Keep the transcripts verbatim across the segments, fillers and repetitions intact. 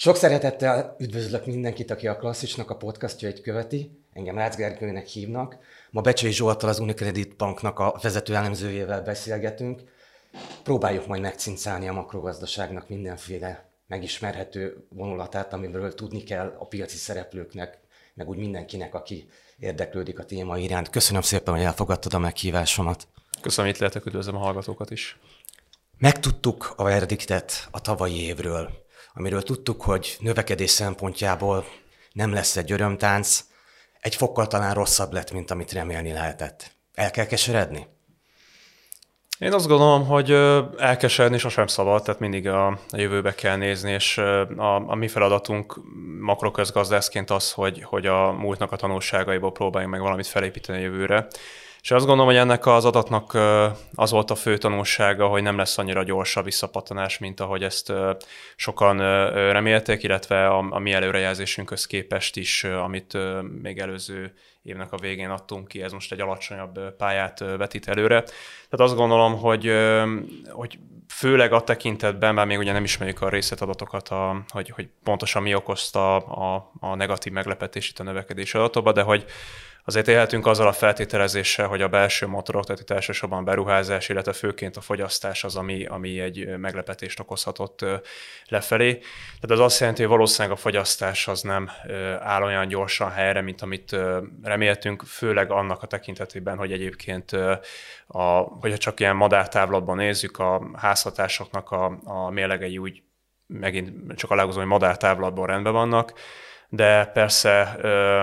Sok szeretettel üdvözlök mindenkit, aki a Klasszisnak a podcastjait követi. Engem Rácz Gergőnek hívnak. Ma Becsei Zsolttal, az Unicredit Banknak a vezető elemzőjével beszélgetünk. Próbáljuk majd megcincálni a makrogazdaságnak mindenféle megismerhető vonulatát, amiről tudni kell a piaci szereplőknek, meg úgy mindenkinek, aki érdeklődik a téma iránt. Köszönöm szépen, hogy elfogadtad a meghívásomat. Köszönöm, itt lehetek, üdvözlöm a hallgatókat is. Megtudtuk a verdiktet a tavalyi évről, amiről tudtuk, hogy növekedés szempontjából nem lesz egy örömtánc, egy fokkal talán rosszabb lett, mint amit remélni lehetett. El kell keseredni? Én azt gondolom, hogy elkeseredni sosem szabad, tehát mindig a jövőbe kell nézni, és a, a mi feladatunk makroközgazdászként az, hogy, hogy a múltnak a tanulságaiból próbáljunk meg valamit felépíteni a jövőre. És azt gondolom, hogy ennek az adatnak az volt a fő tanulsága, hogy nem lesz annyira gyors a visszapattanás, mint ahogy ezt sokan remélték, illetve a, a mi előrejelzésünkhöz képest is, amit még előző évnek a végén adtunk ki, ez most egy alacsonyabb pályát vetít előre. Tehát azt gondolom, hogy, hogy főleg a tekintetben, bár még ugye nem ismerjük a részletadatokat, a, hogy, hogy pontosan mi okozta a, a negatív meglepetés itt a növekedés adatokban, de hogy azért élhetünk azzal a feltételezéssel, hogy a belső motorok, tehát itt elsősorban a beruházás, illetve főként a fogyasztás az, ami, ami egy meglepetést okozhatott lefelé. Tehát az azt jelenti, hogy valószínűleg a fogyasztás az nem áll olyan gyorsan helyre, mint amit reméltünk, főleg annak a tekintetében, hogy egyébként, a, hogyha csak ilyen madártávlatban nézzük, a háztartásoknak a, a mérlegei úgy megint csak aláhúzom, hogy madártávlatban rendben vannak, de persze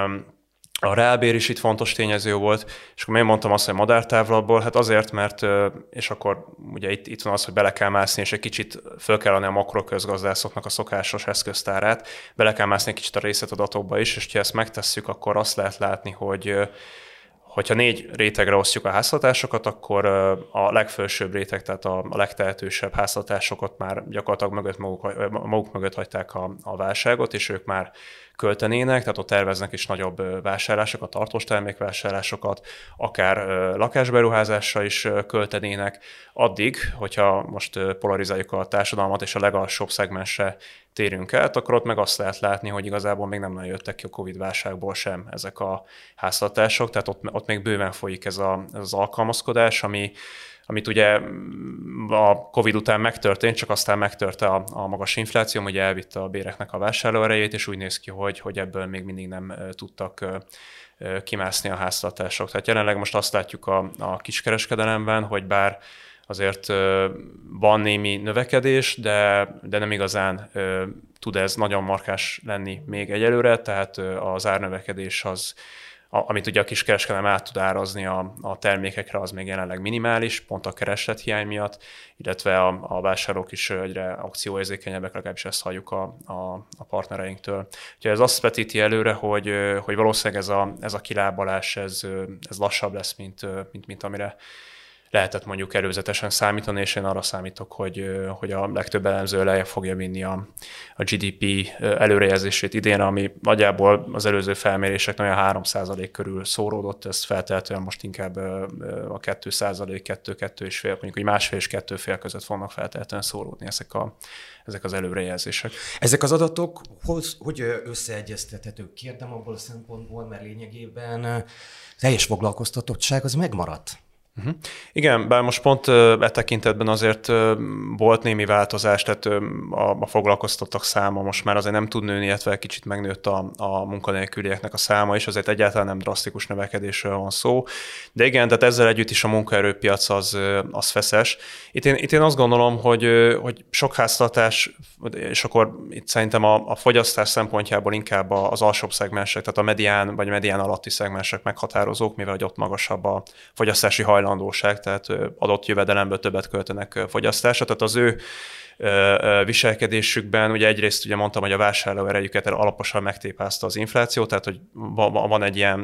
a reálbér is itt fontos tényező volt, és akkor miért mondtam azt, hogy madártávlatból? Hát azért, mert, és akkor ugye itt, itt van az, hogy bele kell mászni, és egy kicsit föl kell adni a makroközgazdászoknak a szokásos eszköztárát, bele kell mászni egy kicsit a részletadatokba is, és ha ezt megtesszük, akkor azt lehet látni, hogy hogyha négy rétegre osztjuk a háztartásokat, akkor a legfelsőbb réteg, tehát a legtehetősebb háztartásokat már gyakorlatilag mögött maguk, maguk mögött hagyták a, a válságot, és ők már költenének, tehát ott terveznek is nagyobb vásárlásokat, tartós termékvásárlásokat, akár lakásberuházásra is költenének. Addig, hogyha most polarizáljuk a társadalmat, és a legalsóbb szegmensre térünk el, akkor ott meg azt lehet látni, hogy igazából még nem nagyon jöttek ki a Covid válságból sem ezek a háztartások, tehát ott, ott még bőven folyik ez, a, ez az alkalmazkodás, ami amit ugye a Covid után megtörtént, csak aztán megtörte a, a magas infláció, hogy elvitte a béreknek a vásárlóerejét, és úgy néz ki, hogy, hogy ebből még mindig nem tudtak kimászni a háztartások. Tehát jelenleg most azt látjuk a, a kiskereskedelemben, hogy bár azért van némi növekedés, de, de nem igazán tud ez nagyon markáns lenni még egyelőre, tehát az árnövekedés az, amit ugye a kiskereskedelem át tud árazni a, a termékekre, az még jelenleg minimális, pont a kereslethiány miatt, illetve a, a vásárlók is egyre akcióérzékenyebbek, legalábbis ezt halljuk a, a, a partnereinktől. Úgyhogy ez azt vetíti előre, hogy, hogy valószínűleg ez a, ez a kilábalás ez, ez lassabb lesz, mint, mint, mint amire lehetett mondjuk előzetesen számítani, és én arra számítok, hogy, hogy a legtöbb elemző lejjebb fogja vinni a, a gé dé pé előrejelzését idénre, ami nagyjából az előző felmérések nagyon három százalék körül szóródott, ez feltehetően most inkább a két százalék, kettő-kettő és fél, mondjuk hogy másfél és kettő fél között fognak feltehetően szóródni ezek, a, ezek az előrejelzések. Ezek az adatok hoz, hogy összeegyeztethetők? Kérdem abból a szempontból, mert lényegében teljes foglalkoztatottság az megmaradt. Uh-huh. Igen, bár most pont e tekintetben azért volt némi változás, tehát a, a foglalkoztattak száma most már azért nem tud nőni, illetve kicsit megnőtt a, a munkanélkülieknek a száma is, azért egyáltalán nem drasztikus növekedésről van szó. De igen, tehát ezzel együtt is a munkaerőpiac az, az feszes. Itt én, itt én azt gondolom, hogy, hogy sok háztartás, és akkor itt szerintem a, a fogyasztás szempontjából inkább az alsóbb szegmensek, tehát a medián vagy medián alatti szegmensek meghatározók, mivel ott magasabb a fogyasztási hajlandóság, hajlandóság, tehát adott jövedelemből többet költenek fogyasztásra. Tehát az ő viselkedésükben, ugye egyrészt ugye mondtam, hogy a vásárlóerejüket alaposan megtépázta az infláció, tehát hogy van egy ilyen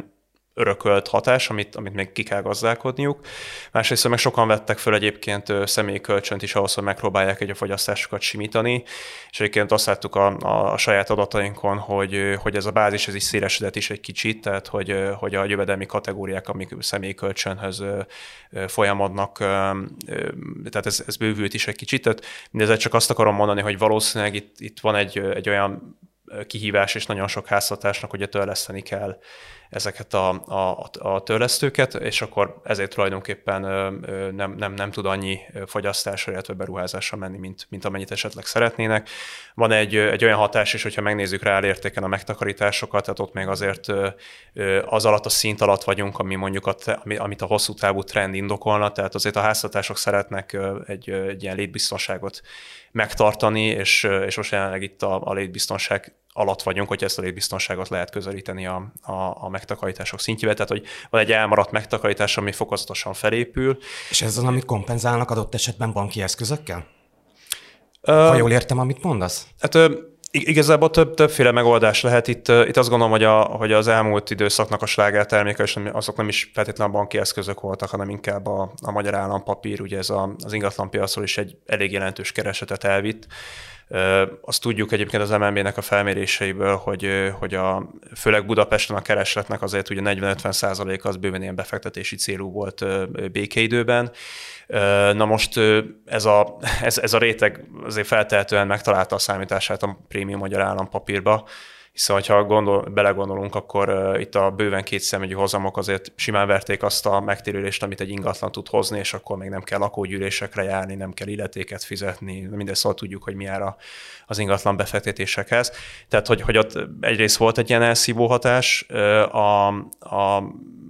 örökölt hatás, amit, amit még ki kell gazdálkodniuk. Másrészt meg sokan vettek föl egyébként személyi kölcsönt is ahhoz, hogy megpróbálják egy a fogyasztásukat simítani, és egyébként azt láttuk a, a, a saját adatainkon, hogy, hogy ez a bázis ez is szélesedett is egy kicsit, tehát hogy, hogy a jövedelmi kategóriák, amik személyi kölcsönhöz folyamodnak, tehát ez, ez bővült is egy kicsit. Tehát mindezzel csak azt akarom mondani, hogy valószínűleg itt, itt van egy, egy olyan kihívás, és nagyon sok háztartásnak, hogy törleszteni kell ezeket a, a, a törlesztőket, és akkor ezért tulajdonképpen nem, nem, nem tud annyi fogyasztásra, illetve beruházásra menni, mint, mint amennyit esetleg szeretnének. Van egy, egy olyan hatás is, hogyha megnézzük reálértéken a megtakarításokat, tehát ott még azért az alatt a szint alatt vagyunk, ami mondjuk a, amit a hosszú távú trend indokolna, tehát azért a háztartások szeretnek egy, egy ilyen létbiztonságot megtartani, és, és most jelenleg itt a, a létbiztonság alatt vagyunk, hogy ezt a létbiztonságot lehet közelíteni a, a, a megtakarítások szintjével, tehát hogy van egy elmaradt megtakarítás, ami fokozatosan felépül. És ez az, amit kompenzálnak adott esetben banki eszközökkel? Uh, ha jól értem, amit mondasz? Hát uh, igazából több, többféle megoldás lehet. Itt, uh, itt azt gondolom, hogy, a, hogy az elmúlt időszaknak a slágerterméke, és azok nem is feltétlenül a banki eszközök voltak, hanem inkább a, a magyar állampapír, ugye ez a, az ingatlanpiacról is egy elég jelentős keresetet elvitt. Azt tudjuk egyébként az em en bé-nek a felméréseiből, hogy, hogy a, főleg Budapesten a keresletnek azért ugye negyven-ötven százaléka az bőven ilyen befektetési célú volt békeidőben. Na most ez a, ez, ez a réteg azért feltehetően megtalálta a számítását a prémium magyar állampapírba, hiszen ha gondol, belegondolunk, akkor uh, itt a bőven kétszemügyű hozamok azért simán verték azt a megtérülést, amit egy ingatlan tud hozni, és akkor még nem kell lakógyűlésekre járni, nem kell illetéket fizetni, mindezt szóval tudjuk, hogy mi jár az ingatlan befektetésekhez. Tehát, hogy, hogy ott egyrészt volt egy ilyen elszívó hatás, a, a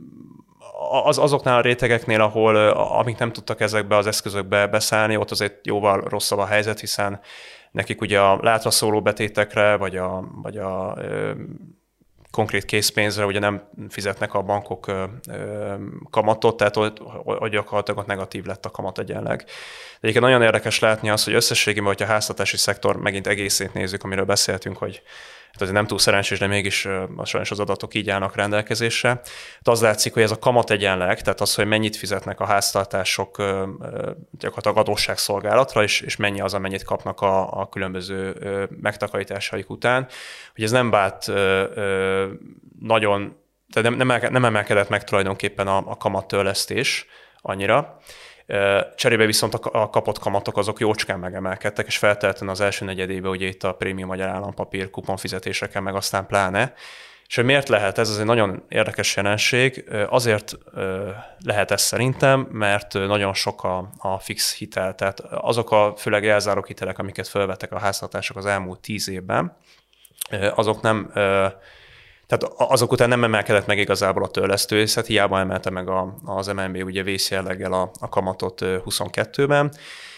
Az, azoknál a rétegeknél, ahol amik nem tudtak ezekbe az eszközökbe beszállni, ott azért jóval rosszabb a helyzet, hiszen nekik ugye a látra szóló betétekre, vagy a, vagy a ö, konkrét készpénzre ugye nem fizetnek a bankok ö, ö, kamatot, tehát hogy, hogy gyakorlatilag ott negatív lett a kamat egyenleg. De egyébként nagyon érdekes látni azt, hogy összességében, hogyha a háztartási szektor megint egészét nézzük, amiről beszéltünk, hogy hát azért nem túl szerencsés, de mégis sajnos az adatok így állnak rendelkezésre. Hát az látszik, hogy ez a kamat egyenleg, tehát az, hogy mennyit fizetnek a háztartások gyakorlatilag adósságszolgálatra, és, és mennyi az, amennyit kapnak a, a különböző megtakarításaik után, hogy ez nem vált nagyon, tehát nem, nem emelkedett meg tulajdonképpen a, a kamattörlesztés annyira. Cserébe viszont a kapott kamatok azok jócskán megemelkedtek, és feltétlenül az első negyedében ugye itt a prémium magyar állampapír kuponfizetésekkel, meg aztán pláne. És hogy miért lehet ez? Ez egy nagyon érdekes jelenség. Azért lehet ez szerintem, mert nagyon sok a, a fix hitel, tehát azok a főleg elzáró hitelek, amiket felvettek a háztartások az elmúlt tíz évben, azok nem... Tehát azok után nem emelkedett meg igazából a törlesztőészet, hiába emelte meg a, az em en bé ugye vészjelleggel a, a kamatot huszonkettőben,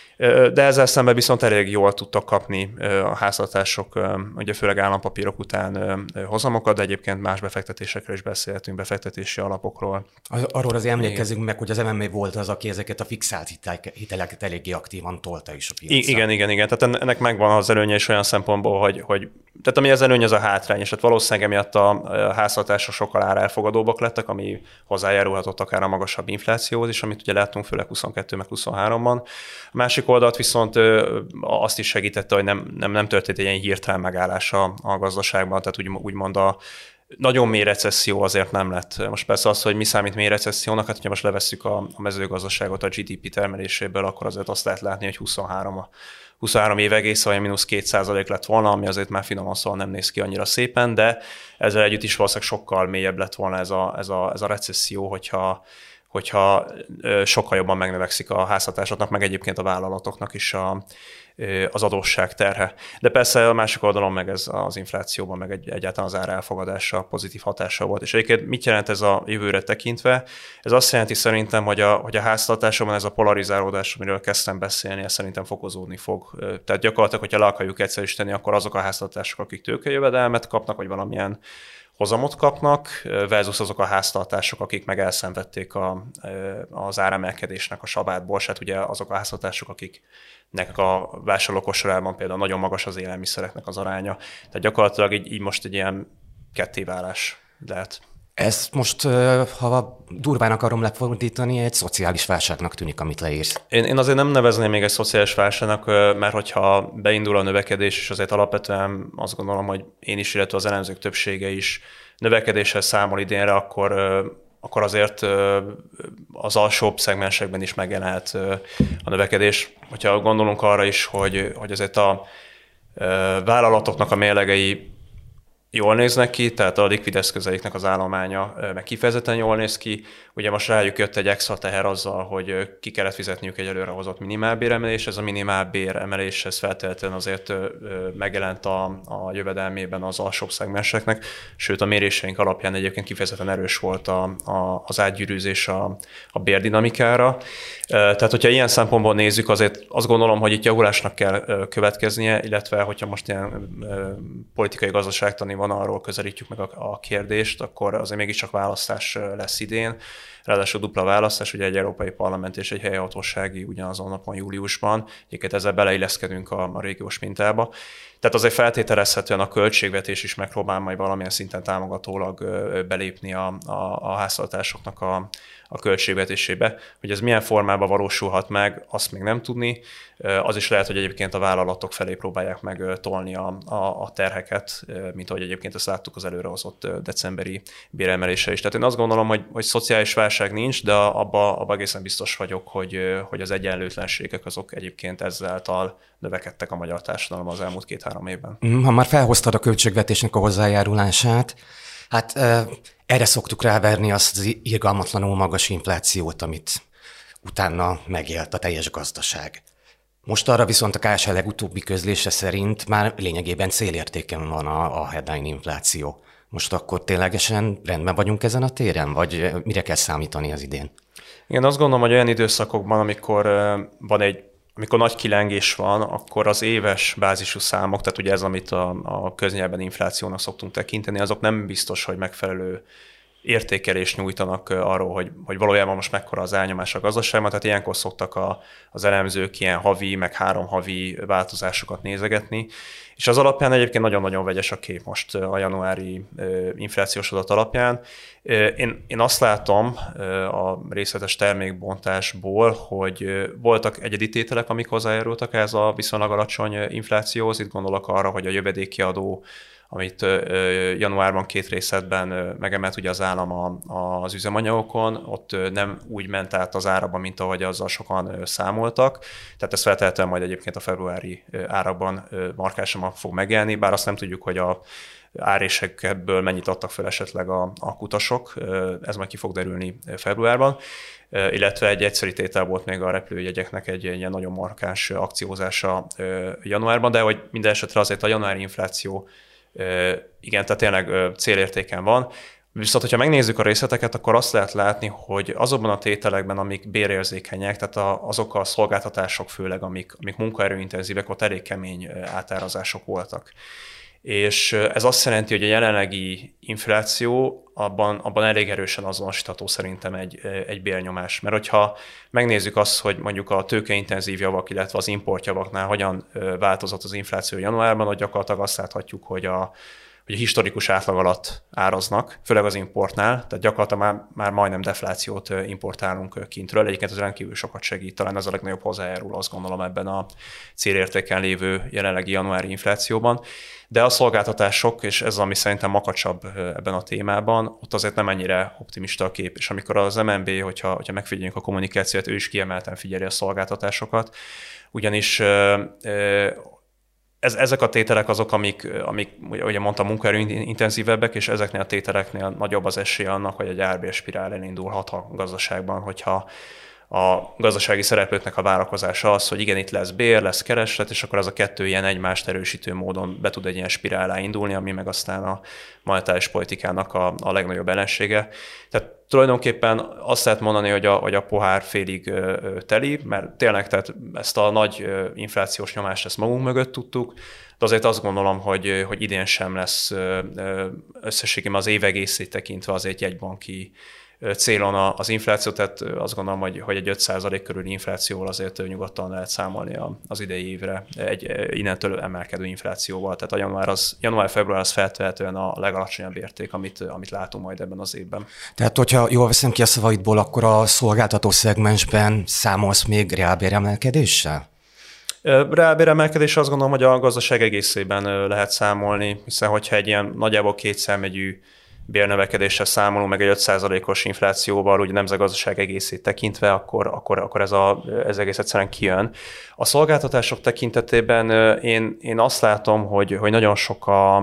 de ezzel szemben viszont elég jól tudtak kapni a háztartások, ugye főleg állampapírok után hozamokat, de egyébként más befektetésekről is beszélhetünk, befektetési alapokról. Arról azért emlékezzünk meg, hogy az em en bé volt az, aki ezeket a fixált hiteleket eléggé aktívan tolta is a piacra. Igen, igen, igen. Tehát ennek megvan az előnye is olyan szempontból, hogy, hogy tehát ami az előny, az a hátrány, és hát valószínűleg emiatt a háztartások sokkal árelfogadóbbak lettek, ami hozzájárulhatott akár a magasabb inflációhoz is, amit ugye láttunk főleg huszonkettő meg huszonháromban. A másik oldalt viszont azt is segítette, hogy nem, nem, nem történt egy ilyen hirtelen megállás a, a gazdaságban, tehát úgy, úgymond a nagyon mély recesszió azért nem lett. Most persze az, hogy mi számít mély recessziónak, hát ha most levesszük a, a mezőgazdaságot a gé dé pé termeléséből, akkor azért azt lehet látni, hogy huszonhárom, a huszonhárom év egész, vagy mínusz két százalék lett volna, ami azért már finoman szóval nem néz ki annyira szépen, de ezzel együtt is valószínűleg sokkal mélyebb lett volna ez a, ez a, ez a recesszió, hogyha hogyha sokkal jobban megnövekszik a háztartásoknak, meg egyébként a vállalatoknak is a, az adósság terhe. De persze a másik oldalon meg ez az inflációban, meg egy, egyáltalán az árelfogadása pozitív hatása volt. És egyébként mit jelent ez a jövőre tekintve? Ez azt jelenti szerintem, hogy a, hogy a háztartásokban ez a polarizálódás, amiről kezdtem beszélni, ez szerintem fokozódni fog. Tehát gyakorlatilag, hogyha le akarjuk egyszerűsíteni, akkor azok a háztartások, akik tőkejövedelmet kapnak, vagy valamilyen hozamot kapnak, versus azok a háztartások, akik meg elszenvedték a, az áremelkedésnek a sabátból, ugye azok a háztartások, akiknek a vásárlókosarában például nagyon magas az élelmiszereknek az aránya. Tehát gyakorlatilag így, így most egy ilyen kettéválás lehet. Ez most, ha durván akarom lefordítani, egy szociális válságnak tűnik, amit leírsz. Én, én azért nem nevezném még egy szociális válságnak, mert hogyha beindul a növekedés, és azért alapvetően azt gondolom, hogy én is, illetve az elemzők többsége is növekedéssel számol idénre, akkor, akkor azért az alsóbb szegmensekben is megjelenhet a növekedés. Hogyha gondolunk arra is, hogy, hogy azért a vállalatoknak a mérlegei jól néznek ki, tehát a likvid eszközeiknek az állománya meg kifejezetten jól néz ki. Ugye most rájuk jött egy extra teher azzal, hogy ki kellett fizetniük egy előrehozott minimálbéremelés. Ez a minimálbéremelés ez feltétlenül azért megjelent a, a jövedelmében az alsóbb szegmenseknek, sőt a méréseink alapján egyébként kifejezetten erős volt a, a, az átgyűrűzés a, a bérdinamikára. Tehát, hogyha ilyen szempontból nézzük, azért azt gondolom, hogy itt javulásnak kell következnie, illetve hogyha most ilyen politikai gazdaságtani vonalról közelítjük meg a, a kérdést, akkor azért mégiscsak választás lesz idén. Ráadásul dupla választás, ugye egy európai parlament és egy helyhatósági ugyanazon napon júliusban, egyébként ezzel beleilleszkedünk a, a régiós mintába. Tehát azért feltételezhetően a költségvetés is megpróbál majd valamilyen szinten támogatólag belépni a, a, a háztartásoknak a, a költségvetésébe. Hogy ez milyen formában valósulhat meg, azt még nem tudni. Az is lehet, hogy egyébként a vállalatok felé próbálják meg tolni a, a, a terheket, mint ahogy egyébként ezt láttuk az előrehozott decemberi béremeléssel is. Tehát én azt gondolom, hogy, hogy szociális válság nincs, de abba, abba egészen biztos vagyok, hogy, hogy az egyenlőtlenségek azok egyébként ezáltal növekedtek a magyar társadalomban az elmúlt két-három évben. Ha már felhoztad a költségvetésnek a hozzájárulását, hát erre szoktuk ráverni azt az irgalmatlanul magas inflációt, amit utána megélt a teljes gazdaság. Most arra viszont a ká es há legutóbbi közlése szerint már lényegében célértéken van a, a headline infláció. Most akkor ténylegesen rendben vagyunk ezen a téren, vagy mire kell számítani az idén? Igen, azt gondolom, hogy olyan időszakokban, amikor van egy Amikor nagy kilengés van, akkor az éves bázisú számok, tehát ugye ez, amit a, a köznyelben inflációnak szoktunk tekinteni, azok nem biztos, hogy megfelelő értékelést nyújtanak arról, hogy, hogy valójában most mekkora az elnyomás a gazdaságban, tehát ilyenkor szoktak a, az elemzők ilyen havi, meg három havi változásokat nézegetni, és az alapján egyébként nagyon-nagyon vegyes a kép most a januári inflációs adat alapján. Én, én azt látom a részletes termékbontásból, hogy voltak egyedi tételek, amik hozzájárultak ez a viszonylag alacsony inflációhoz. Itt gondolok arra, hogy a jövedéki adó, amit januárban két részletben megemelt ugye az állam az üzemanyagokon, ott nem úgy ment át az áraba, mint ahogy azzal sokan számoltak. Tehát ez feltétlenül majd egyébként a februári árakban markásan fog megjelenni, bár azt nem tudjuk, hogy a árésekből mennyit adtak fel esetleg a, a kutasok, ez majd ki fog derülni februárban, illetve egy egyszerű tétel volt még a repülőjegyeknek egy ilyen nagyon markáns akciózása januárban, de hogy minden esetre azért a januári infláció igen, tehát tényleg célértéken van. Viszont, hogyha megnézzük a részleteket, akkor azt lehet látni, hogy azokban a tételekben, amik bérérzékenyek, tehát azok a szolgáltatások főleg, amik, amik munkaerőintenzívek, ott elég kemény átárazások voltak. És ez azt jelenti, hogy a jelenlegi infláció abban, abban elég erősen azonosítható szerintem egy, egy bérnyomás. Mert hogyha megnézzük azt, hogy mondjuk a tőkeintenzív javak, illetve az importjavaknál hogyan változott az infláció januárban, hogy gyakorlatilag azt láthatjuk, hogy a, hogy a historikus átlag alatt áraznak, főleg az importnál, tehát gyakorlatilag már, már majdnem deflációt importálunk kintről. Egyébként ez rendkívül sokat segít, talán ez a legnagyobb hozzájárul, azt gondolom, ebben a célértéken lévő jelenlegi januári inflációban. De a szolgáltatások, és ez ami szerintem makacsabb ebben a témában, ott azért nem ennyire optimista a kép. És amikor az em en bé, hogyha, hogyha megfigyeljünk a kommunikációt, ő is kiemelten figyeli a szolgáltatásokat, ugyanis ez, ezek a tételek azok, amik, amik ugye mondtam, munkaerőintenzívebbek, és ezeknél a tételeknél nagyobb az esély annak, hogy egy árbérspirál elindulhat a gazdaságban, hogyha a gazdasági szereplőknek a várakozása az, hogy igen, itt lesz bér, lesz kereslet, és akkor az a kettő ilyen egymást erősítő módon be tud egy ilyen spirálá indulni, ami meg aztán a monetáris politikának a, a legnagyobb ellensége. Tehát tulajdonképpen azt lehet mondani, hogy a, hogy a pohár félig ö, teli, mert tényleg tehát ezt a nagy ö, inflációs nyomást ezt magunk mögött tudtuk, de azért azt gondolom, hogy, hogy idén sem lesz ö, összességében az év egészét tekintve azért jegybanki célon az infláció, tehát azt gondolom, hogy, hogy egy öt százalék körüli inflációval azért nyugodtan lehet számolni az idei évre egy innentől emelkedő inflációval. Tehát a január, az, január-február az feltehetően a legalacsonyabb érték, amit, amit látunk majd ebben az évben. Tehát, hogyha jól veszem ki a szavaidból, akkor a szolgáltató szegmensben számolsz még reálbéremelkedéssel? Reálbéremelkedés azt gondolom, hogy a gazdaság egészében lehet számolni, hiszen hogyha egy ilyen nagyjából kétszámjegyű bérnövekedéssel számolunk, meg egy öt százalékos inflációval, ugye nemzetgazdaság egészét tekintve, akkor, akkor, akkor ez, a, ez egész egyszerűen kijön. A szolgáltatások tekintetében én, én azt látom, hogy, hogy nagyon sok a,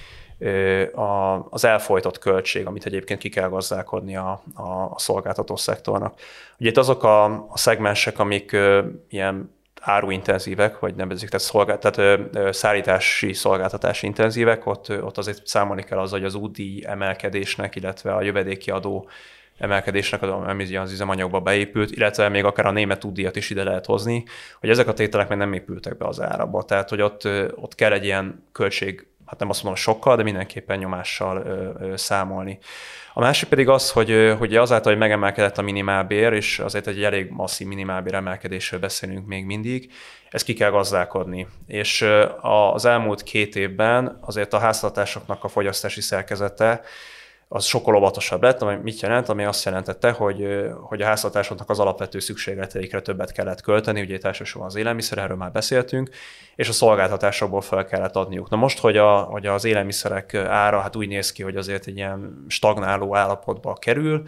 a, az elfojtott költség, amit egyébként ki kell gazdálkodni a, a, a szolgáltató szektornak. Ugye itt azok a, a szegmensek, amik ilyen áruintenzívek, vagy nevezzük, tehát, szolgál, tehát ö, szállítási szolgáltatási intenzívek, ott, ott azért számolni kell azzal, hogy az útdíj emelkedésnek, illetve a jövedéki adó emelkedésnek, ami az üzemanyagba beépült, illetve még akár a német útdíjat is ide lehet hozni, hogy ezek a tételek még nem épültek be az áraba. Tehát, hogy ott, ott kell egy ilyen költség, hát nem azt mondom sokkal, de mindenképpen nyomással ö, ö, számolni. A másik pedig az, hogy, hogy azáltal, hogy megemelkedett a minimálbér, és azért egy elég masszív minimálbér emelkedésről beszélünk még mindig, ezt ki kell gazdálkodni. És az elmúlt két évben azért a háztartásoknak a fogyasztási szerkezete az sokkal óvatosabb lett, ami mit jelent? Ami azt jelentette, hogy, hogy a háztartásoknak az alapvető szükségleteikre többet kellett költeni, ugye itt elsősorban az élelmiszer, erről már beszéltünk, és a szolgáltatásokból fel kellett adniuk. Na most, hogy, a, hogy az élelmiszerek ára hát úgy néz ki, hogy azért egy ilyen stagnáló állapotba kerül,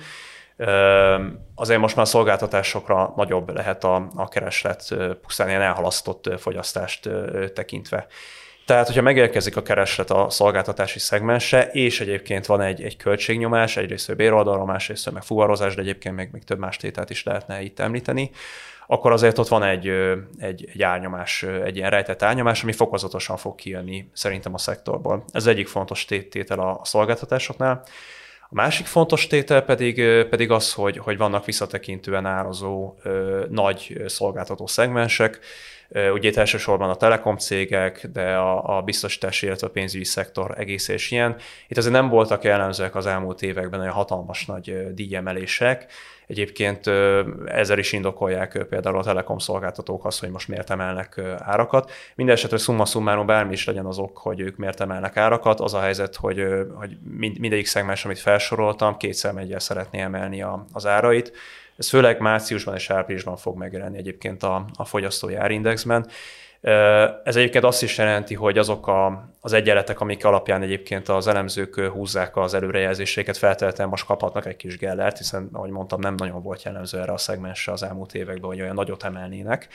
azért most már a szolgáltatásokra nagyobb lehet a, a kereslet, pusztán ilyen elhalasztott fogyasztást tekintve. Tehát, hogyha megérkezik a kereslet a szolgáltatási szegmensre, és egyébként van egy, egy költségnyomás, egyrészt béroldalról, másrészt meg fuvarozás, de egyébként még, még több más tételt is lehetne itt említeni, akkor azért ott van egy, egy, egy árnyomás, egy ilyen rejtett árnyomás, ami fokozatosan fog kijönni szerintem a szektorból. Ez egyik fontos tétel a szolgáltatásoknál. A másik fontos tétel pedig, pedig az, hogy, hogy vannak visszatekintően árazó nagy szolgáltató szegmensek. Ugye itt elsősorban a telekom cégek, de a, a biztosítási, illetve a pénzügyi szektor egész és ilyen. Itt azért nem voltak jellemzőek az elmúlt években olyan hatalmas nagy díjemelések. Egyébként ezzel is indokolják például a telekom szolgáltatók azt, hogy most miért emelnek árakat. Mindenesetre szumma summarum bármi is legyen az ok, hogy ők miért emelnek árakat. Az a helyzet, hogy, hogy mindegyik szegmens, amit felsoroltam, kétszer megyel szeretné emelni a, az árait. Ez főleg márciusban és áprilisban fog megjelenni egyébként a, a fogyasztói árindexben. Ez egyébként azt is jelenti, hogy azok a, az egyenletek, amik alapján egyébként az elemzők húzzák az előrejelzéseiket, feltétlenül most kaphatnak egy kis gellert, hiszen, ahogy mondtam, nem nagyon volt jellemző erre a szegmensre az elmúlt években, hogy olyan nagyot emelnének.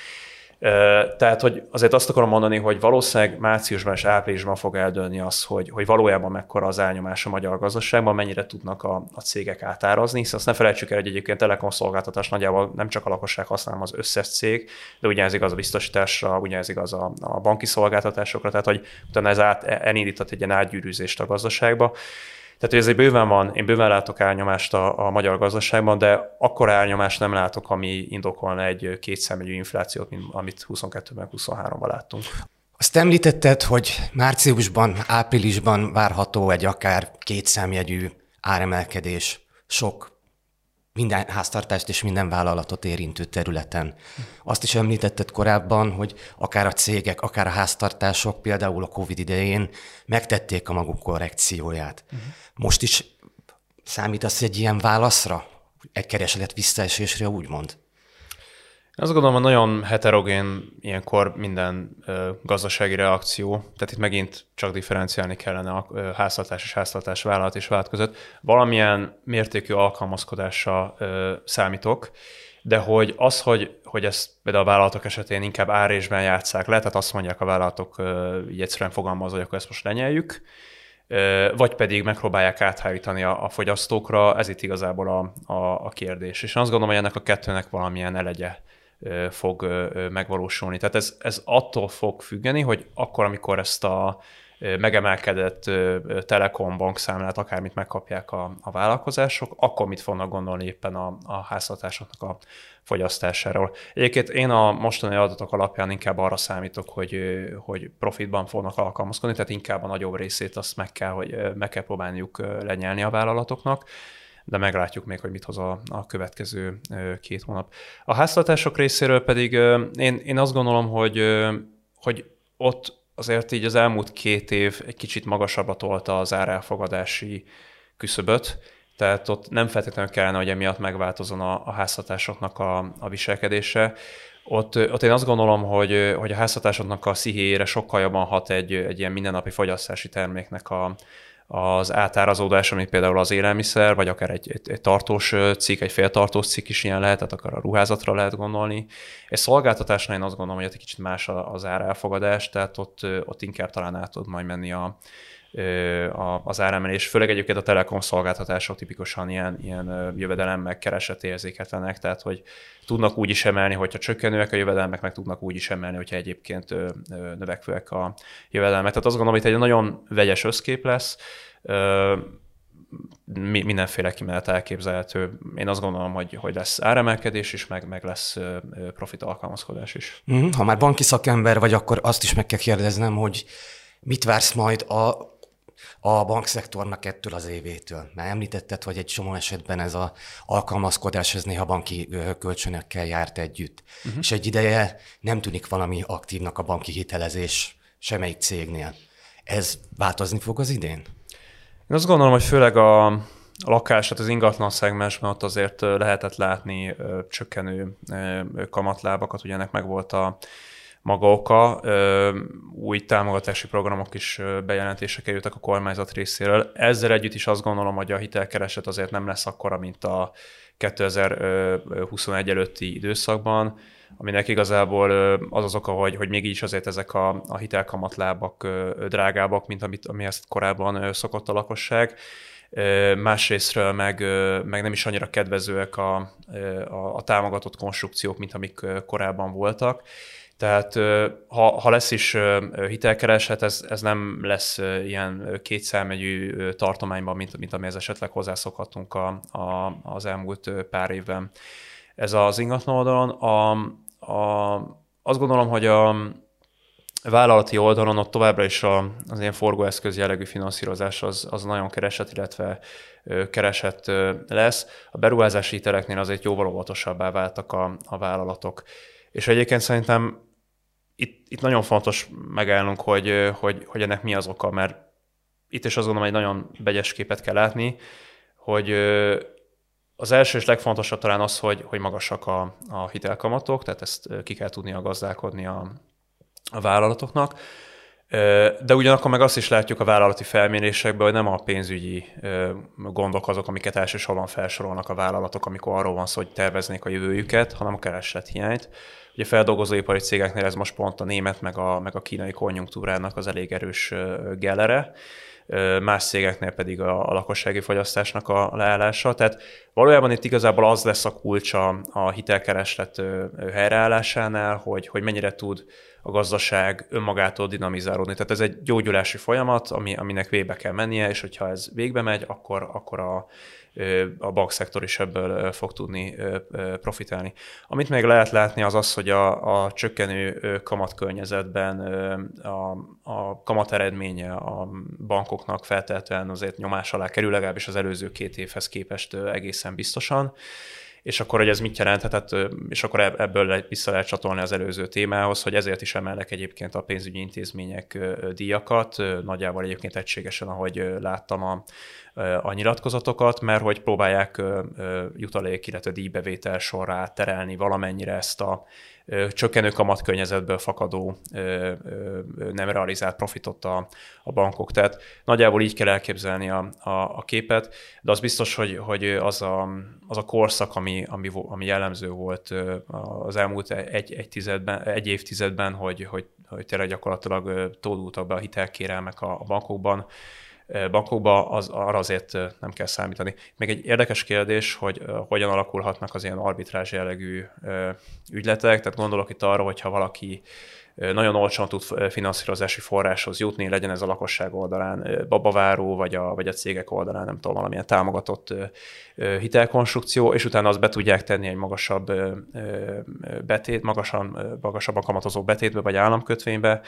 Tehát, hogy azért azt akarom mondani, hogy valószínűleg márciusban és áprilisban fog eldőlni az, hogy, hogy valójában mekkora az elnyomás a magyar gazdaságban, mennyire tudnak a, a cégek átárazni, hiszen azt ne felejtsük el, hogy egyébként telekom szolgáltatás nagyjából nem csak a lakosság használ, az összes cég, de ugyanez igaz a biztosításra, ugyanez igaz a, a banki szolgáltatásokra, tehát hogy utána ez át, elindított egy ilyen átgyűrűzést a gazdaságba. Tehát, hogy ezért bőven van, én bőven látok elnyomást a, a magyar gazdaságban, de akkora elnyomást nem látok, ami indokolna egy kétszámjegyű inflációt, mint amit huszonkettőben, huszonháromban láttunk. Azt említetted, hogy márciusban, áprilisban várható egy akár kétszámjegyű áremelkedés sok minden háztartást és minden vállalatot érintő területen. Azt is említetted korábban, hogy akár a cégek, akár a háztartások például a Covid idején megtették a maguk korrekcióját. Uh-huh. Most is számítasz egy ilyen válaszra? Egy kereslet visszaesésre, úgymond? Azt gondolom, hogy nagyon heterogén ilyenkor minden ö, gazdasági reakció, tehát itt megint csak differenciálni kellene a ö, háztartás és háztartás, vállalat és vállalat között. Valamilyen mértékű alkalmazkodásra ö, számítok, de hogy az, hogy, hogy ezt például a vállalatok esetén inkább árésben játsszák le, tehát azt mondják a vállalatok ö, így egyszerűen fogalmazva, hogy akkor ezt most lenyeljük, ö, vagy pedig megpróbálják áthárítani a, a fogyasztókra, ez itt igazából a, a, a kérdés. És azt gondolom, hogy ennek a kettőnek valamilyen elegye fog megvalósulni. Tehát ez, ez attól fog függeni, hogy akkor, amikor ezt a megemelkedett Telekom bankszámlát, akármit megkapják a, a vállalkozások, akkor mit fognak gondolni éppen a, a háztartásoknak a fogyasztásáról. Egyébként én a mostani adatok alapján inkább arra számítok, hogy, hogy profitban fognak alkalmazkodni, tehát inkább a nagyobb részét azt meg kell, hogy meg kell próbálniuk lenyelni a vállalatoknak. de meglátjuk még, hogy mit hoz a, a következő két hónap. A háztartások részéről pedig én, én azt gondolom, hogy, hogy ott azért így az elmúlt két év egy kicsit magasabbra tolta az árelfogadási küszöböt, tehát ott nem feltétlenül kellene, hogy emiatt megváltozzon a, a háztartásoknak a, a viselkedése. Ott, ott én azt gondolom, hogy, hogy a háztartásoknak a szihéjére sokkal jobban hat egy, egy ilyen mindennapi fogyasztási terméknek a, az átárazódás, ami például az élelmiszer, vagy akár egy, egy, egy tartós cikk, egy féltartós cikk is ilyen lehet, tehát akár a ruházatra lehet gondolni. Egy szolgáltatásnál én azt gondolom, hogy egy kicsit más az árelfogadás, tehát ott, ott inkább talán át tud majd menni a, a, az áremelés. Főleg egyébként a telekom szolgáltatások tipikusan ilyen, ilyen jövedelem meg keresetérzéketlenek, tehát hogy tudnak úgy is emelni, hogyha csökkenőek a jövedelmek, meg tudnak úgy is emelni, hogyha egyébként növekvőek a jövedelmek. Tehát azt gondolom, hogy egy nagyon vegyes összkép lesz, mindenféle kimenet elképzelhető. Én azt gondolom, hogy, hogy lesz áremelkedés is, meg, meg lesz profit alkalmazkodás is. Ha már banki szakember vagy, akkor azt is meg kell kérdeznem, hogy mit vársz majd a, a bankszektornak ettől az évétől? Már említetted, hogy egy csomó esetben ez az alkalmazkodás ez néha banki kölcsönökkel járt együtt. Uh-huh. És egy ideje nem tűnik valami aktívnak a banki hitelezés semmelyik cégnél. Ez változni fog az idén? Én azt gondolom, hogy főleg a, a lakás, tehát az ingatlan szegmensben ott azért lehetett látni ö, csökkenő ö, kamatlábakat, ugye ennek megvolt a maga oka. Ö, új támogatási programok is bejelentésre kerültek a kormányzat részéről. Ezzel együtt is azt gondolom, hogy a hitelkereset azért nem lesz akkora, mint a kétezer-huszonegy előtti időszakban, aminek igazából az az oka, hogy, hogy még így is azért ezek a, a hitelkamatlábak drágábbak, mint amit, amihez korábban szokott a lakosság. Másrésztről meg, meg nem is annyira kedvezőek a, a, a támogatott konstrukciók, mint amik korábban voltak. Tehát ha, ha lesz is hitelkereset, ez, ez nem lesz ilyen kétszámjegyű tartományban, mint, mint amihez esetleg hozzászokhattunk a, a, az elmúlt pár évben. Ez az ingatlan oldalon. A, a, azt gondolom, hogy a vállalati oldalon ott továbbra is a, az ilyen forgóeszköz jellegű finanszírozás az, az nagyon keresett, illetve keresett lesz. A beruházási hiteleknél azért jóval óvatosabbá váltak a, a vállalatok. És egyébként szerintem itt, itt nagyon fontos megállnunk, hogy, hogy, hogy ennek mi az oka, mert itt is azt gondolom, hogy egy nagyon vegyes képet kell látni, hogy az első és legfontosabb talán az, hogy, hogy magasak a, a hitelkamatok, tehát ezt ki kell tudnia gazdálkodni a, a vállalatoknak. De ugyanakkor meg azt is látjuk a vállalati felmérésekben, hogy nem a pénzügyi gondok azok, amiket elsősorban felsorolnak a vállalatok, amikor arról van szó, hogy terveznék a jövőjüket, hanem a kereslethiányt. Ugye feldolgozóipari cégeknél ez most pont a német meg a, meg a kínai konjunktúrának az elég erős gellere, más cégeknél pedig a, a lakossági fogyasztásnak a leállása. Tehát valójában itt igazából az lesz a kulcs a, a hitelkereslet helyreállásánál, hogy, hogy mennyire tud a gazdaság önmagától dinamizálódni. Tehát ez egy gyógyulási folyamat, ami, aminek végbe kell mennie, és hogyha ez végbe megy, akkor, akkor a, a bankszektor is ebből fog tudni profitálni. Amit még lehet látni az az, hogy a, a csökkenő kamatkörnyezetben a, a kamat eredménye a bankoknak feltétlenül azért nyomás alá kerül, legalábbis az előző két évhez képest egészen biztosan. És akkor, hogy ez mit jelenthet, és akkor ebből vissza lehet csatolni az előző témához, hogy ezért is emelnek egyébként a pénzügyi intézmények díjakat, nagyjából egyébként egységesen, ahogy láttam a, a nyilatkozatokat, mert hogy próbálják jutalék, illetve díjbevétel sorrá terelni valamennyire ezt a csökkenő kamatkörnyezetből fakadó nem realizált profitot a, a bankok. Tehát nagyjából így kell elképzelni a, a, a képet, de az biztos, hogy, hogy az, a, az a korszak, ami, ami, ami jellemző volt az elmúlt egy, egy, tizedben, egy évtizedben, hogy, hogy, hogy tényleg gyakorlatilag tódultak be a hitelkérelmek a, a bankokban, bankokba, az, arra azért nem kell számítani. Még egy érdekes kérdés, hogy hogyan alakulhatnak az ilyen arbitrázs jellegű ügyletek, tehát gondolok itt arra, hogyha valaki nagyon olcsón tud finanszírozási forráshoz jutni, legyen ez a lakosság oldalán babaváró, vagy a, vagy a cégek oldalán, nem tudom, valamilyen támogatott hitelkonstrukció, és utána azt be tudják tenni egy magasabb betét, magasan, magasabban kamatozó betétbe, vagy államkötvénybe,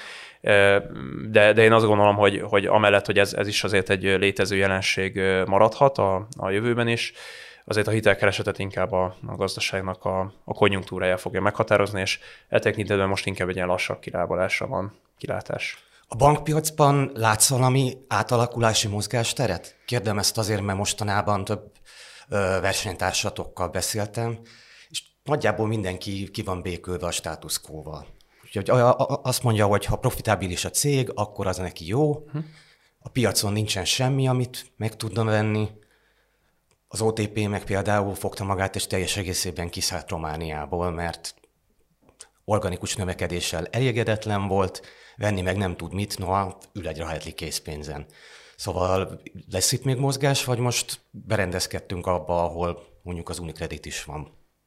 de, de én azt gondolom, hogy, hogy amellett, hogy ez, ez is azért egy létező jelenség maradhat a, a jövőben is, azért a hitelkeresetet inkább a, a gazdaságnak a, a konjunktúrája fogja meghatározni, és e tekintetben most inkább egy ilyen lassabb kilábalásra van kilátás. A bankpiacban látsz valami átalakulási mozgásteret? Kérdem ezt azért, mert mostanában több ö, versenytársatokkal beszéltem, és nagyjából mindenki ki van békülve a status quo-val. Úgyhogy a, a, azt mondja, hogy ha profitábilis a cég, akkor az neki jó. Hm. A piacon nincsen semmi, amit meg tudna venni. Az o té pé meg például fogta magát, és teljes egészében kiszállt Romániából, mert organikus növekedéssel elégedetlen volt, venni meg nem tud mit, noha ül egy rahedli készpénzen. Szóval lesz itt még mozgás, vagy most berendezkedtünk abba, ahol mondjuk az Unicredit is van?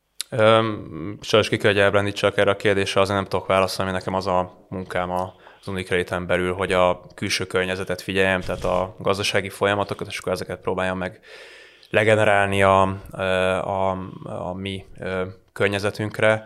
Sajnos ki kell, hogy elbrandítsak erre a kérdésre, azért nem tudok válaszolni, nekem az a munkám az Unicrediten belül, hogy a külső környezetet figyeljem, tehát a gazdasági folyamatokat, és akkor ezeket próbáljam meg legenerálni a, a, a mi környezetünkre.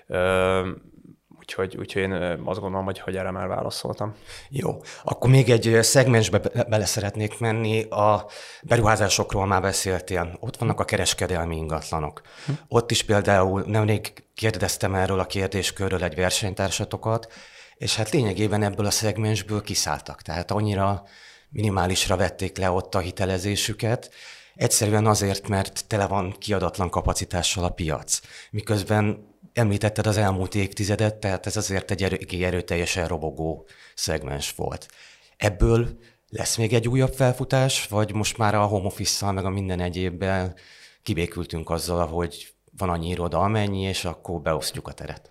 Úgyhogy, úgyhogy én azt gondolom, hogy, hogy erre már válaszoltam. Jó, akkor még egy szegmensbe bele szeretnék menni. A beruházásokról már beszéltél. Ott vannak a kereskedelmi ingatlanok. Hm. Ott is például nemrég kérdeztem erről a kérdéskörről egy versenytársatokat, és hát lényegében ebből a szegmensből kiszálltak. Tehát annyira minimálisra vették le ott a hitelezésüket, egyszerűen azért, mert tele van kiadatlan kapacitással a piac. Miközben említetted az elmúlt évtizedet, tehát ez azért egy erő, erőteljesen robogó szegmens volt. Ebből lesz még egy újabb felfutás, vagy most már a home office-szal meg a minden egyébben kibékültünk azzal, hogy van annyi iroda amennyi, és akkor beosztjuk a teret?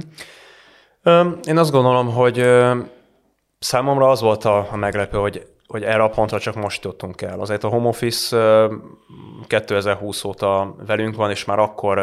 Uh-huh. Én azt gondolom, hogy számomra az volt a, a meglepő, hogy hogy erre a pontra csak most jutottunk el. Azért a home office kétezer-húsz óta velünk van, és már akkor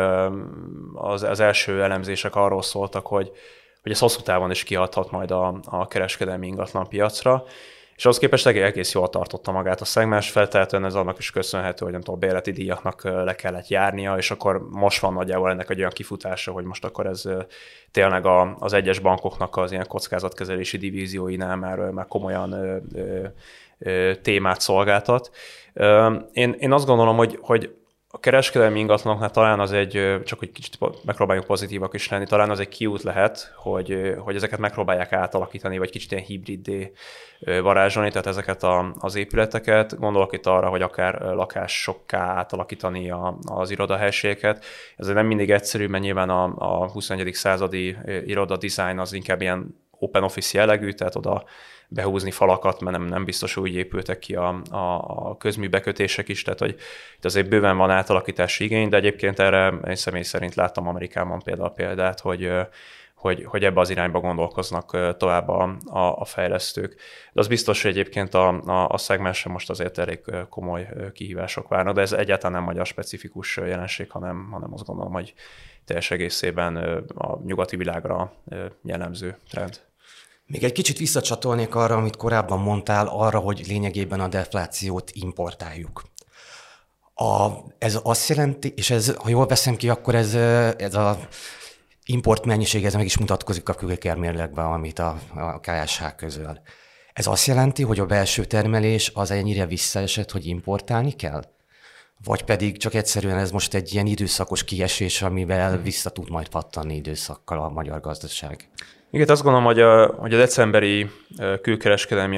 az, az első elemzések arról szóltak, hogy, hogy ez hosszú távon is kihathat majd a, a kereskedelmi ingatlan piacra, és ahhoz képest egész jól tartotta magát a szegmens, feltehetően ez annak is köszönhető, hogy nem tudom, a bérleti díjaknak le kellett járnia, és akkor most van nagyjából ennek egy olyan kifutása, hogy most akkor ez tényleg a, az egyes bankoknak az ilyen kockázatkezelési divízióinál már, már komolyan ö, ö, ö, témát szolgáltat. Én, én azt gondolom, hogy, hogy a kereskedelmi ingatlanoknál talán az egy, csak hogy kicsit megpróbáljuk pozitívak is lenni, talán az egy kiút lehet, hogy, hogy ezeket megpróbálják átalakítani, vagy kicsit ilyen hibriddé varázsolni, tehát ezeket a, az épületeket. Gondolok itt arra, hogy akár lakásokká átalakítani a, az irodahelységeket. Ez nem mindig egyszerű, mert nyilván a, a huszonegyedik századi iroda design az inkább ilyen open office jellegű, tehát oda behúzni falakat, mert nem, nem biztos, hogy úgy épültek ki a, a, a közműbekötések is, tehát hogy itt azért bőven van átalakítási igény, de egyébként erre én személy szerint láttam Amerikában például példát, hogy, hogy, hogy ebbe az irányba gondolkoznak tovább a, a, a fejlesztők. De az biztos, hogy egyébként a, a, a szegmensre most azért elég komoly kihívások várnak, de ez egyáltalán nem magyar specifikus jelenség, hanem, hanem azt gondolom, hogy teljes egészében a nyugati világra jellemző trend. Még egy kicsit visszacsatolnék arra, amit korábban mondtál, arra, hogy lényegében a deflációt importáljuk. A, ez azt jelenti, és ez, ha jól veszem ki, akkor ez, ez a import mennyiség, ez meg is mutatkozik a külkérmérlegben, amit a, a ká es há közöl. Ez azt jelenti, hogy a belső termelés az ennyire visszaesett, hogy importálni kell? Vagy pedig csak egyszerűen ez most egy ilyen időszakos kiesés, amivel vissza tud majd pattanni időszakkal a magyar gazdaság? Igen, azt gondolom, hogy a, hogy a decemberi külkereskedelmi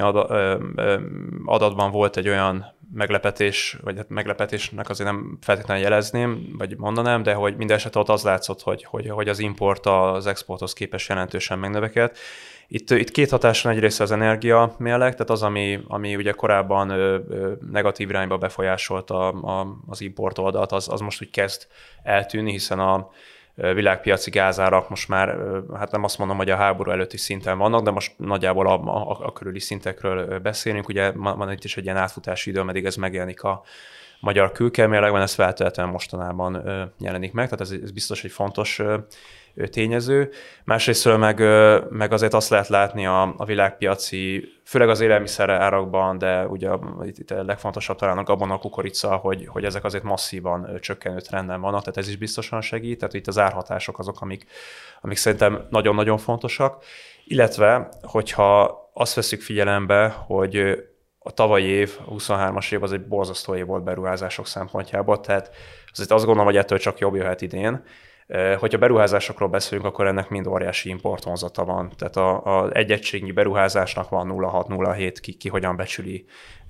adatban volt egy olyan meglepetés, vagy hát meglepetésnek azért nem feltétlenül jelezném, vagy mondanám, de hogy minden esetre ott az látszott, hogy, hogy, hogy az import az exporthoz képest jelentősen megnövekedett. Itt, itt két hatás van, egyrészt az energia mérleg, tehát az, ami, ami ugye korábban ö, ö, negatív irányba befolyásolta a, az import oldalt, az, az most úgy kezd eltűnni, hiszen a világpiaci gázárak most már, hát nem azt mondom, hogy a háború előtti szinten vannak, de most nagyjából a, a, a körüli szintekről beszélünk. Ugye van itt is egy ilyen átfutási idő, ameddig ez megjelenik a magyar külkemérlegben, ez feltétlenül mostanában jelenik meg, tehát ez, ez biztos egy fontos tényező. Másrésztről meg, meg azért azt lehet látni a, a világpiaci, főleg az élelmiszer árakban, de ugye itt, itt a legfontosabb talán a gabona, a kukorica, hogy, hogy ezek azért masszívan csökkenő trenden vannak, tehát ez is biztosan segít, tehát itt az árhatások azok, amik, amik szerintem nagyon-nagyon fontosak. Illetve, hogyha azt veszük figyelembe, hogy a tavalyi év, a huszonhármas év az egy borzasztó év volt beruházások szempontjából, tehát azért azt gondolom, hogy ettől csak jobb jöhet idén. Hogyha beruházásokról beszélünk, akkor ennek mind óriási importvonzata van. Tehát a, a egy egységnyi beruházásnak van nulla hat nulla hét, ki, ki hogyan becsüli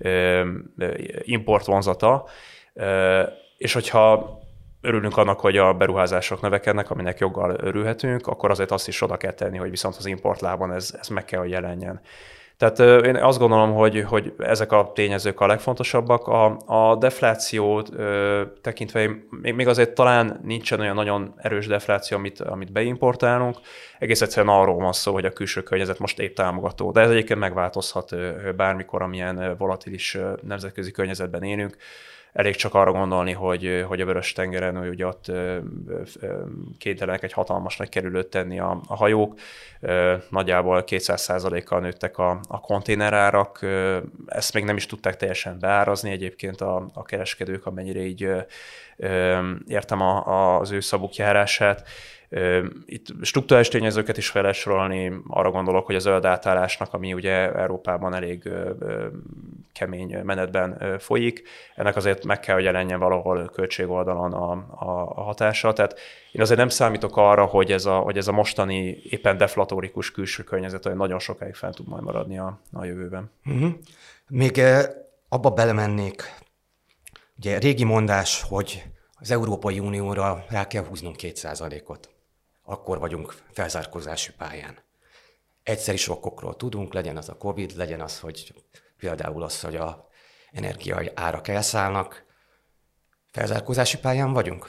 importvonzata. És hogyha örülünk annak, hogy a beruházások növekednek, aminek joggal örülhetünk, akkor azért azt is oda kell tenni, hogy viszont az importlábon ez, ez meg kell, hogy jelenjen. Tehát én azt gondolom, hogy, hogy ezek a tényezők a legfontosabbak. A, a deflációt ö, tekintve még, még azért talán nincsen olyan nagyon erős defláció, amit, amit beimportálunk. Egész egyszerűen arról van szó, hogy a külső környezet most épp támogató. De ez egyébként megváltozhat bármikor, amilyen volatilis nemzetközi környezetben élünk. Elég csak arra gondolni, hogy, hogy a Vörös-tengeren ugye ott kénytelenek egy hatalmas nagy kerülőt tenni a, a hajók. Nagyjából kétszáz százalékkal nőttek a, a konténerárak. Ezt még nem is tudták teljesen beárazni egyébként a, a kereskedők, amennyire így értem a, az ő szabuk járását. Itt strukturális tényezőket is fel lehet sorolni, arra gondolok, hogy a zöld átállásnak, ami ugye Európában elég kemény menetben folyik, ennek azért meg kell, hogy jelenjen valahol költségoldalon a, a, a hatása. Tehát én azért nem számítok arra, hogy ez a, hogy ez a mostani éppen deflatórikus külső környezet olyan nagyon sokáig fenn tud majd maradni a, a jövőben. Uh-huh. Még abba belemennék, ugye régi mondás, hogy az Európai Unióra rá kell húznunk két százalékot. Akkor vagyunk felzárkózási pályán. Egyszeri sokkokról tudunk, legyen az a Covid, legyen az, hogy például az, hogy a energiai árak elszállnak. Felzárkózási pályán vagyunk?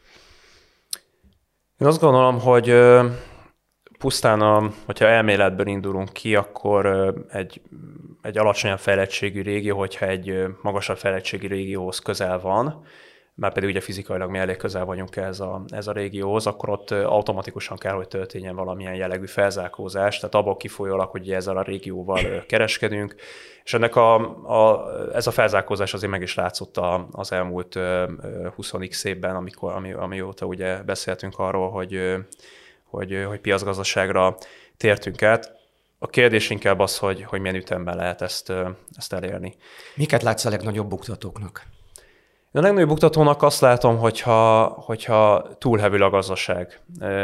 Én azt gondolom, hogy pusztán, a, hogyha elméletből indulunk ki, akkor egy, egy alacsonyabb fejlettségű régió, hogyha egy magasabb fejlettségű régióhoz közel van, már pedig ugye fizikailag mi elég közel vagyunk ez a, ez a régióhoz, akkor ott automatikusan kell, hogy történjen valamilyen jellegű felzárkózás, tehát abból kifolyólag, hogy ezzel a régióval kereskedünk, és ennek a, a, ez a felzárkózás azért meg is látszott a, az elmúlt húsz x évben, amikor, ami, amióta ugye beszéltünk arról, hogy, hogy, hogy piacgazdaságra tértünk át. A kérdés inkább az, hogy, hogy milyen ütemben lehet ezt, ezt elérni. Miket látsz a legnagyobb buktatóknak? A legnagyobb buktatónak azt látom, hogyha, hogyha túlhevül a gazdaság.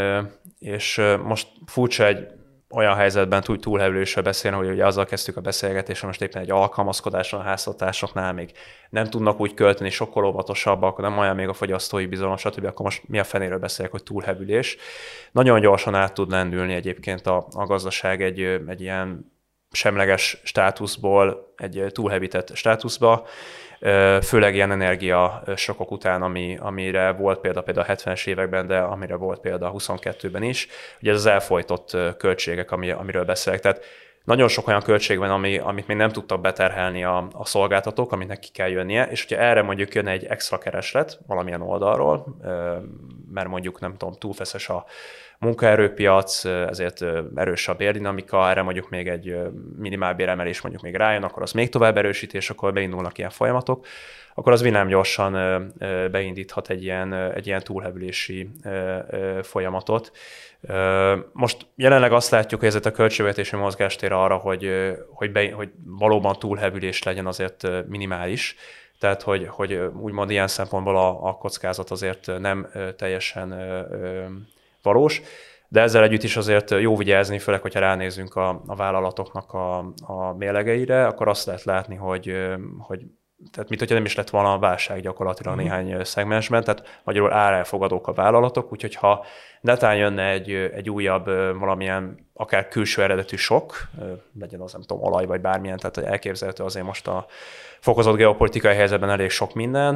És most furcsa egy olyan helyzetben túl túlhevülésről beszélni, hogy ugye azzal kezdtük a beszélgetést, most éppen egy alkalmazkodáson a háztartásoknál még nem tudnak úgy költeni, sokkal óvatosabbak, nem olyan még a fogyasztói bizalom, stb. Akkor most mi a fenéről beszélek, hogy túlhevülés. Nagyon gyorsan át tud lendülni egyébként a, a gazdaság egy, egy ilyen semleges státuszból egy túlhevített státuszba, főleg ilyen energia sokok után, ami, amire volt példa például a hetvenes években, de amire volt példa a huszonkettőben is. Ugye ez az elfojtott költségek, ami, amiről beszélek. Tehát nagyon sok olyan költség van, ami, amit még nem tudtak beterhelni a, a szolgáltatók, aminek ki kell jönnie, és hogyha erre mondjuk jönne egy extra kereslet valamilyen oldalról, mert mondjuk nem tudom, túlfeszes a munkaerőpiac, ezért erős a bérdinamika, erre mondjuk még egy minimálbéremelés mondjuk még rájön, akkor az még tovább erősíti, és akkor beindulnak ilyen folyamatok, akkor az villámgyorsan beindíthat egy ilyen, egy ilyen túlhevülési folyamatot. Most jelenleg azt látjuk, hogy ezért a költségvetési mozgástér arra, hogy, hogy, be, hogy valóban túlhevülés legyen, azért minimális. Tehát, hogy, hogy úgymond ilyen szempontból a, a kockázat azért nem teljesen valós, de ezzel együtt is azért jó vigyázni, főleg, hogyha ránézünk a, a vállalatoknak a, a mérlegeire, akkor azt lehet látni, hogy, hogy tehát mint hogyha nem is lett volna a válság gyakorlatilag mm. néhány szegmensben, tehát magyarul árelfogadók a vállalatok, úgyhogy ha netán jönne egy, egy újabb valamilyen akár külső eredetű sok, legyen az nem tudom, olaj vagy bármilyen, tehát elképzelhető azért most a fokozott geopolitikai helyzetben elég sok minden,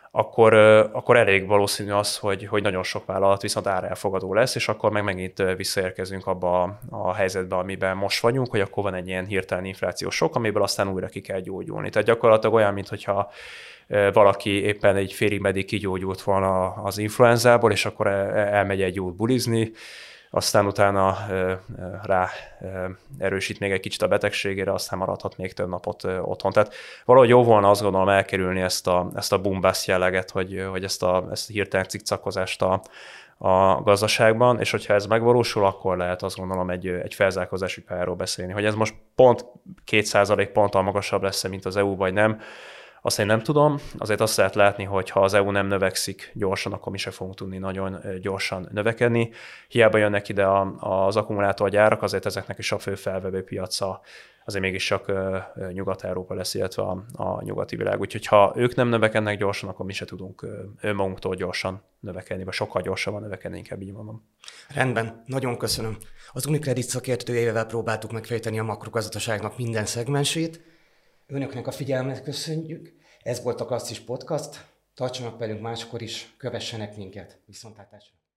akkor, akkor elég valószínű az, hogy, hogy nagyon sok vállalat viszont árelfogadó lesz, és akkor meg megint visszaérkezünk abba a, a helyzetbe, amiben most vagyunk, hogy akkor van egy ilyen hirtelen inflációs sok, amiből aztán újra ki kell gyógyulni. Tehát gyakorlatilag olyan, mintha valaki éppen egy félig meddig kigyógyult volna az influenzából, és akkor elmegy egy jót bulizni, aztán utána rá erősít még egy kicsit a betegségére, aztán maradhat még több napot otthon. Tehát valahogy jó volna azt gondolom elkerülni ezt a, ezt a boom-bust jelleget, hogy, hogy ezt a, ezt a hirtelen cikcakozást a, a gazdaságban, és hogyha ez megvalósul, akkor lehet azt gondolom egy, egy felzárkózási pályáról beszélni. Hogy ez most pont két százalék ponttal magasabb lesz, mint az é u, vagy nem, azt én nem tudom. Azért azt lehet látni, hogy ha az é u nem növekszik gyorsan, akkor mi se fogunk tudni nagyon gyorsan növekedni. Hiába jönnek ide az akkumulátorgyárak, azért ezeknek is a fő felvevő piaca azért mégis csak Nyugat-Európa lesz, illetve a, a nyugati világ. Úgyhogy ha ők nem növekednek gyorsan, akkor mi se tudunk önmagunktól gyorsan növekedni, vagy sokkal gyorsabban növekedni, inkább így mondom. Rendben, nagyon köszönöm. Az UniCredit szakértőjével próbáltuk megfejteni a makrogazdaságnak minden szegmensét. Önöknek a figyelmet köszönjük. Ez volt a Klasszis Podcast. Tartsanak velünk máskor is, kövessenek minket. Viszontlátásra!